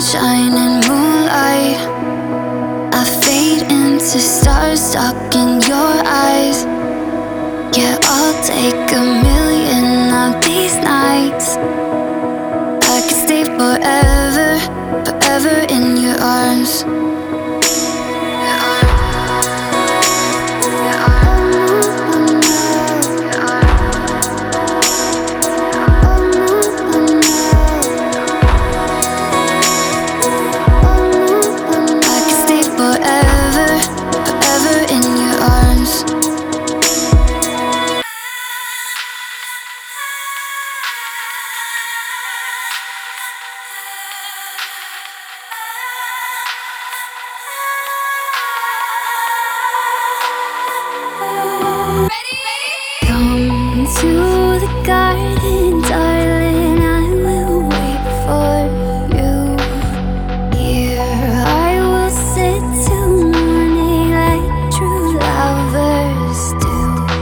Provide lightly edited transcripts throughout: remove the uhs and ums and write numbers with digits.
sunshine and moonlight. I fade into stars stuck in your eyes. Yeah, I'll take a million of these nights. I could stay forever, forever in your arms. Come to the garden, darling, I will wait for you. Here I will sit till morning like true lovers do.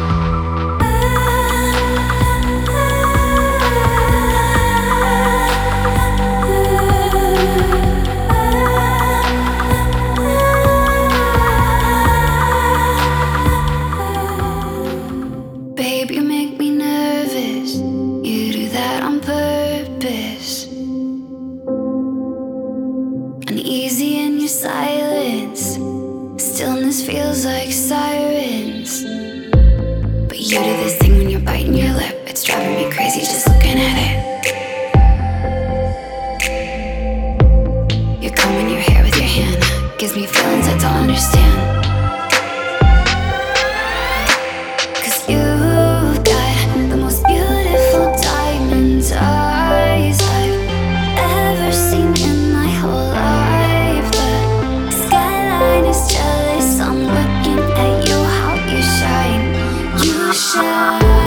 Babe, you make me nervous. You do that on purpose. Uneasy in your silence. Stillness feels like sirens. But you do this thing when you're biting your lip. It's driving me crazy just looking at it. You're combing your hair with your hand. Gives me feelings I don't understand. Shine.